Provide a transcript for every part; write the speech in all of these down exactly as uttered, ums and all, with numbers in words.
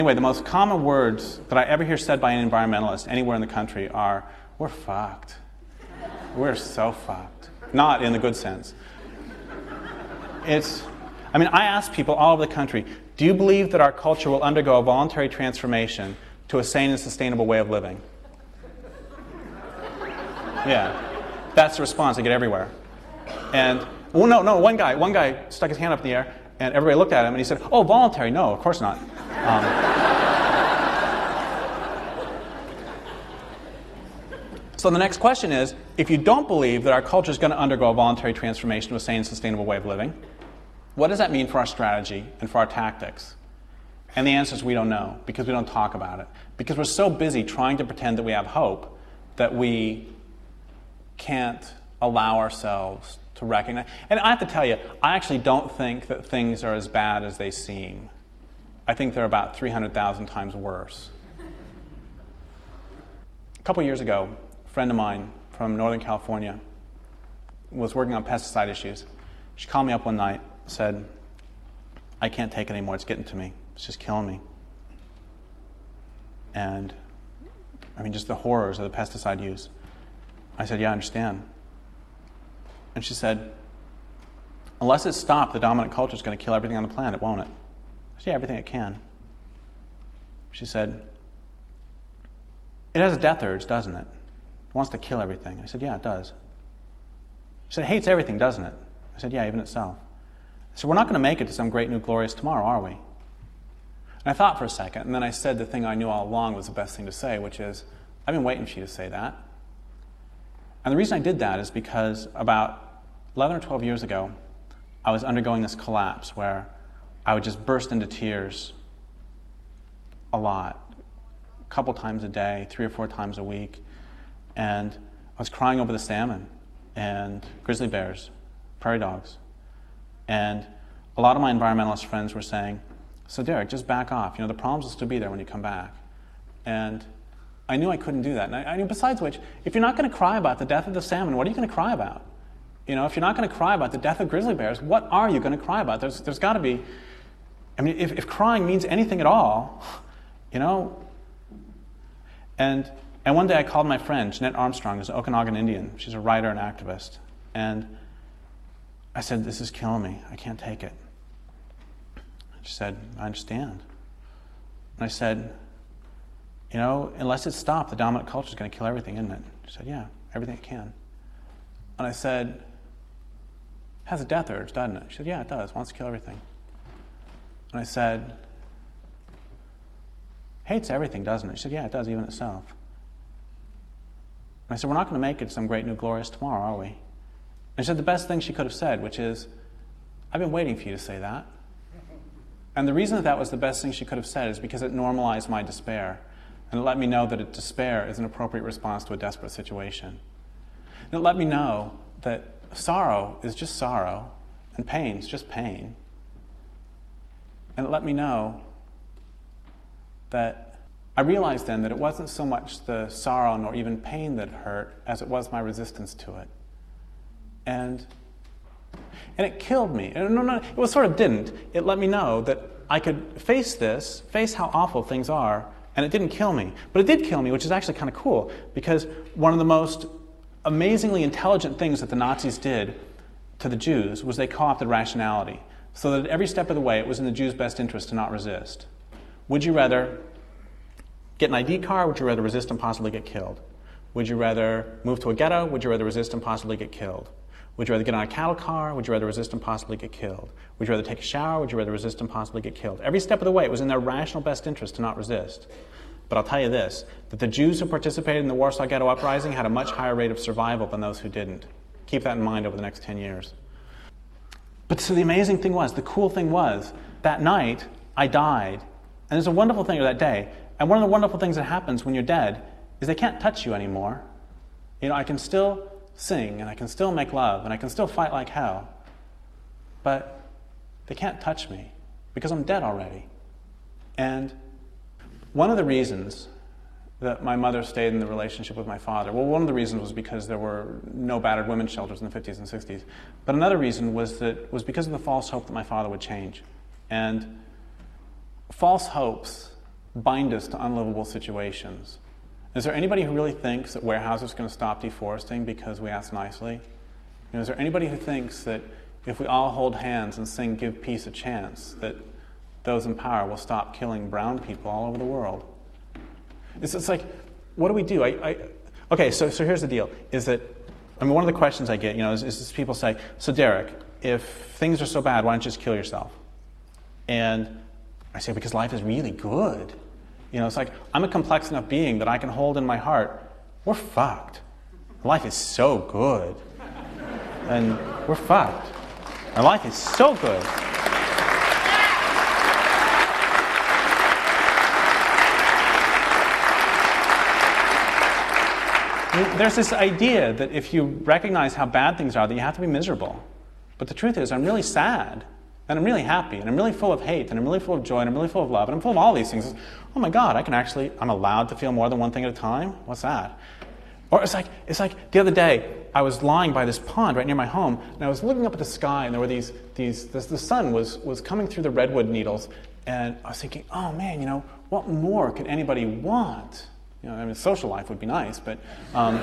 Anyway, the most common words that I ever hear said by an environmentalist anywhere in the country are, we're fucked. We're so fucked. Not in the good sense. It's, I mean, I ask people all over the country, do you believe that our culture will undergo a voluntary transformation to a sane and sustainable way of living? Yeah. That's the response I get everywhere. And, well, no, no, one guy, one guy stuck his hand up in the air, and everybody looked at him, and he said, oh, voluntary? No, of course not. Um, so the next question is, if you don't believe that our culture is going to undergo a voluntary transformation to a sane and sustainable way of living, what does that mean for our strategy and for our tactics? And the answer is we don't know, because we don't talk about it. Because we're so busy trying to pretend that we have hope that we can't allow ourselves to recognize. And I have to tell you, I actually don't think that things are as bad as they seem. I think they're about three hundred thousand times worse. A couple years ago, a friend of mine from Northern California was working on pesticide issues. She called me up one night, said, I can't take it anymore, it's getting to me. It's just killing me. And, I mean, just the horrors of the pesticide use. I said, yeah, I understand. And she said, unless it's stopped, the dominant culture is going to kill everything on the planet, won't it? I said, yeah, everything it can. She said, it has a death urge, doesn't it? It wants to kill everything. I said, yeah, it does. She said, it hates everything, doesn't it? I said, yeah, even itself. I said, we're not going to make it to some great new glorious tomorrow, are we? And I thought for a second, and then I said the thing I knew all along was the best thing to say, which is, I've been waiting for you to say that. And the reason I did that is because about eleven or twelve years ago, I was undergoing this collapse where I would just burst into tears a lot, a couple times a day, three or four times a week. And I was crying over the salmon and grizzly bears, prairie dogs. And a lot of my environmentalist friends were saying, so Derek, just back off. You know, the problems will still be there when you come back. And I knew I couldn't do that. And I, I mean, besides which, if you're not going to cry about the death of the salmon, what are you going to cry about? You know, if you're not going to cry about the death of grizzly bears, what are you going to cry about? There's, there's got to be, I mean, if, if crying means anything at all, you know. And and one day I called my friend, Jeanette Armstrong, who's an Okanagan Indian. She's a writer and activist. And I said, this is killing me. I can't take it. She said, I understand. And I said, you know, unless it's stopped, the dominant culture is going to kill everything, isn't it? She said, yeah, everything it can. And I said, it has a death urge, doesn't it? She said, yeah, it does. It wants to kill everything. And I said, hates everything, doesn't it? She said, yeah, it does, even itself. And I said, we're not going to make it to some great new glorious tomorrow, are we? And she said the best thing she could have said, which is, I've been waiting for you to say that. And the reason that that was the best thing she could have said is because it normalized my despair. And it let me know that despair is an appropriate response to a desperate situation. And it let me know that sorrow is just sorrow, and pain is just pain. And it let me know that I realized then that it wasn't so much the sorrow nor even pain that hurt as it was my resistance to it. And and it killed me. No, no, it was sort of didn't. It let me know that I could face this, face how awful things are, and it didn't kill me. But it did kill me, which is actually kind of cool, because one of the most amazingly intelligent things that the Nazis did to the Jews was they co-opted rationality, so that at every step of the way it was in the Jews' best interest to not resist. Would you rather get an I D card? Would you rather resist and possibly get killed? Would you rather move to a ghetto? Would you rather resist and possibly get killed? Would you rather get on a cattle car? Would you rather resist and possibly get killed? Would you rather take a shower? Would you rather resist and possibly get killed? Every step of the way, it was in their rational best interest to not resist. But I'll tell you this, that the Jews who participated in the Warsaw Ghetto Uprising had a much higher rate of survival than those who didn't. Keep that in mind over the next ten years. But so the amazing thing was, the cool thing was, that night, I died. And there's a wonderful thing of that day. And one of the wonderful things that happens when you're dead is they can't touch you anymore. You know, I can still sing, and I can still make love, and I can still fight like hell. But they can't touch me, because I'm dead already. And one of the reasons that my mother stayed in the relationship with my father, well, one of the reasons was because there were no battered women's shelters in the fifties and sixties. But another reason was that was because of the false hope that my father would change. And false hopes bind us to unlivable situations. Is there anybody who really thinks that Weyerhaeuser is going to stop deforesting because we ask nicely? You know, is there anybody who thinks that if we all hold hands and sing "Give Peace a Chance," that those in power will stop killing brown people all over the world? It's, it's like, what do we do? I, I, okay, so, so here's the deal, is that, I mean, one of the questions I get, you know, is, is people say, so Derek, if things are so bad, why don't you just kill yourself? And I say, because life is really good. You know, it's like, I'm a complex enough being that I can hold in my heart, we're fucked. Life is so good. And we're fucked. And life is so good. There's this idea that if you recognize how bad things are, that you have to be miserable. But the truth is, I'm really sad. And I'm really happy, and I'm really full of hate, and I'm really full of joy, and I'm really full of love, and I'm full of all these things. Oh my God, I can actually, I'm allowed to feel more than one thing at a time? What's that? Or it's like, it's like the other day, I was lying by this pond right near my home, and I was looking up at the sky, and there were these, these this, the sun was, was coming through the redwood needles, and I was thinking, oh man, you know, what more could anybody want? You know, I mean, social life would be nice, but... Um,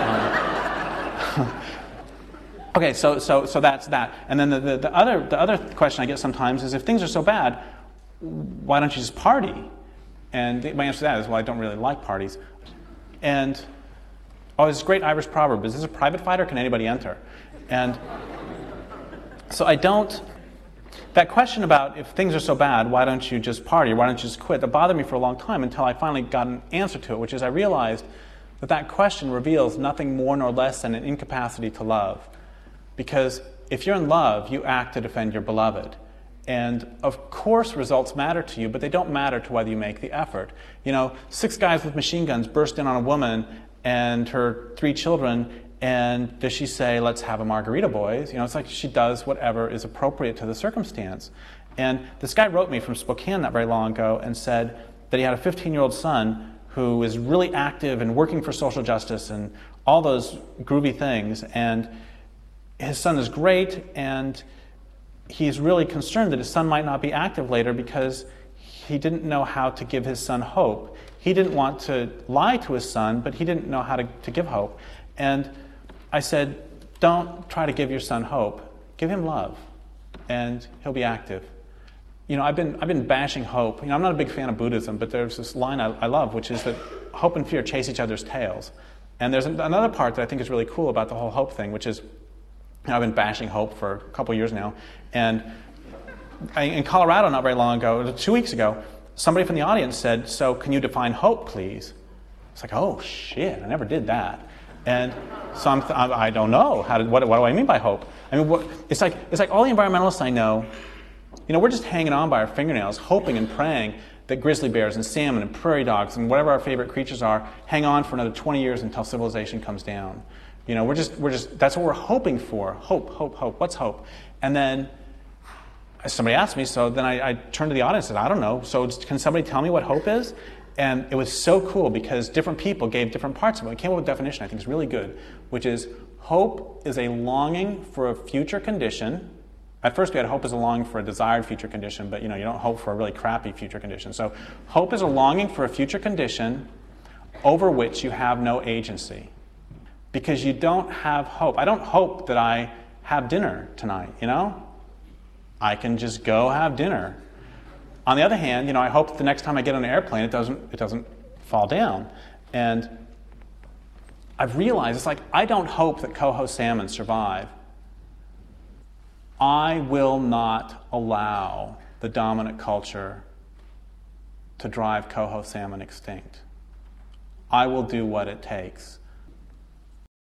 um, Okay, so so so that's that. And then the, the, the other the other question I get sometimes is, if things are so bad, why don't you just party? And the, my answer to that is, well, I don't really like parties. And oh, this great Irish proverb: is this a private fight or can anybody enter? And so I don't. That question about if things are so bad, why don't you just party? Or why don't you just quit? That bothered me for a long time until I finally got an answer to it, which is I realized that that question reveals nothing more nor less than an incapacity to love. Because if you're in love, you act to defend your beloved. And of course results matter to you, but they don't matter to whether you make the effort. You know, six guys with machine guns burst in on a woman and her three children, and does she say, let's have a margarita, boys? You know, it's like she does whatever is appropriate to the circumstance. And this guy wrote me from Spokane not very long ago and said that he had a fifteen-year-old son who is really active and working for social justice and all those groovy things, and his son is great, and he's really concerned that his son might not be active later because he didn't know how to give his son hope. He didn't want to lie to his son, but he didn't know how to, to give hope. And I said, don't try to give your son hope. Give him love, and he'll be active. You know, I've been I've been bashing hope. You know, I'm not a big fan of Buddhism, but there's this line I, I love, which is that hope and fear chase each other's tails. And there's another part that I think is really cool about the whole hope thing, which is, you know, I've been bashing hope for a couple years now. And I, in Colorado not very long ago, two weeks ago, somebody from the audience said, so can you define hope, please? It's like, oh, shit, I never did that. And so I'm, th- I don't know. How did, what, what do I mean by hope? I mean, what, it's like it's like all the environmentalists I know, you know, we're just hanging on by our fingernails, hoping and praying that grizzly bears and salmon and prairie dogs and whatever our favorite creatures are hang on for another twenty years until civilization comes down. You know, we're just, we're just, that's what we're hoping for. Hope, hope, hope. What's hope? And then somebody asked me, so then I, I turned to the audience and said, I don't know. So can somebody tell me what hope is? And it was so cool because different people gave different parts of it. I came up with a definition I think is really good, which is hope is a longing for a future condition. At first we had hope as a longing for a desired future condition, but you know, you don't hope for a really crappy future condition. So hope is a longing for a future condition over which you have no agency. Because you don't have hope. I don't hope that I have dinner tonight, you know? I can just go have dinner. On the other hand, you know, I hope that the next time I get on an airplane, it doesn't, it doesn't fall down. And I've realized, it's like, I don't hope that coho salmon survive. I will not allow the dominant culture to drive coho salmon extinct. I will do what it takes.